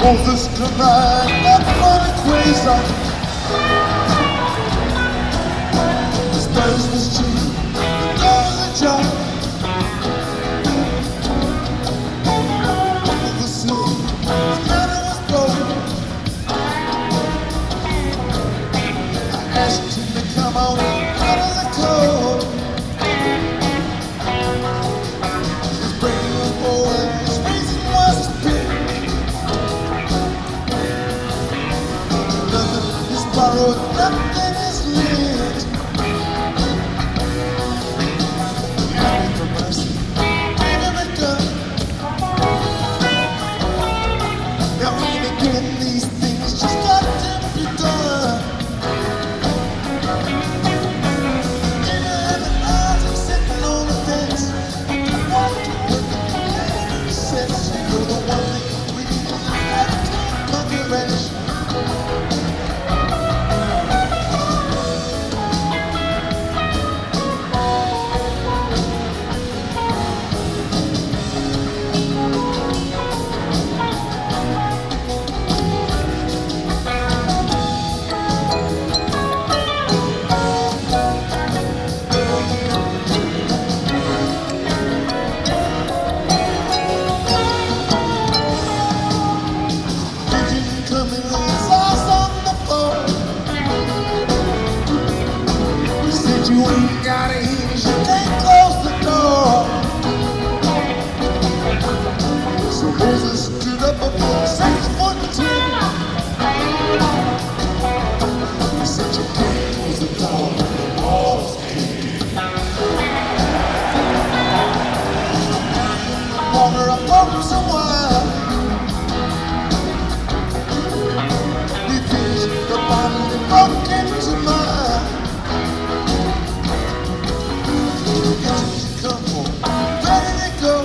Moses tonight, that funny crazy. This place was cheap, the doors are job. The sea, his manner was broken. I asked him to come on out of the cold. His brain was bored, his reason was big. Nothing is borrowed, nothing is lit. Asking for mercy, give him a gun. Now and again these things just got to be done. In the eyes I'm sitting on the fence. I want to work at the land. He says you're the one thing we have to monkey wrench. You ain't got a hinge, you can't close the door. So Moses stood up about 6'10". He said you can't close the door, the walls can't. Water up from somewhere. We finished the bottle and broke into mine. Come on, ready to go.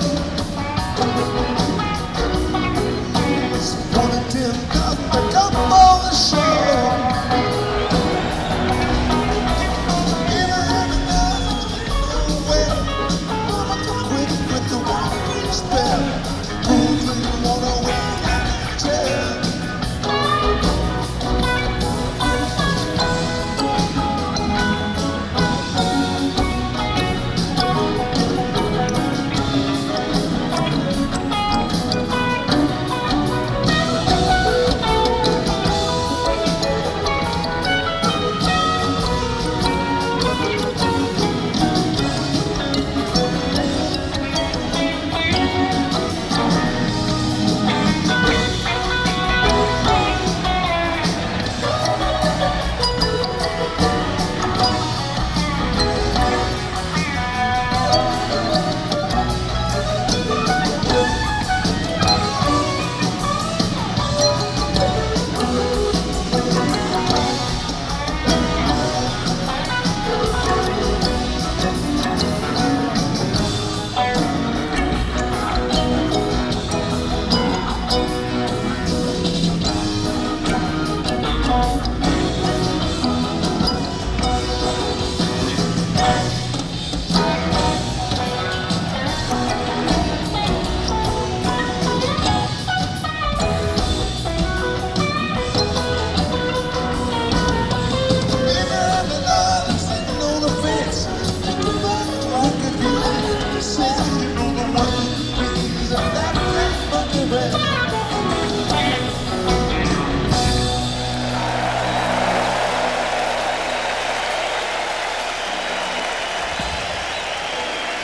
It's 1 and 10, got to come on the show. In a heaven nowhere, I'm quick with the water spell. Moving water away out of the chair.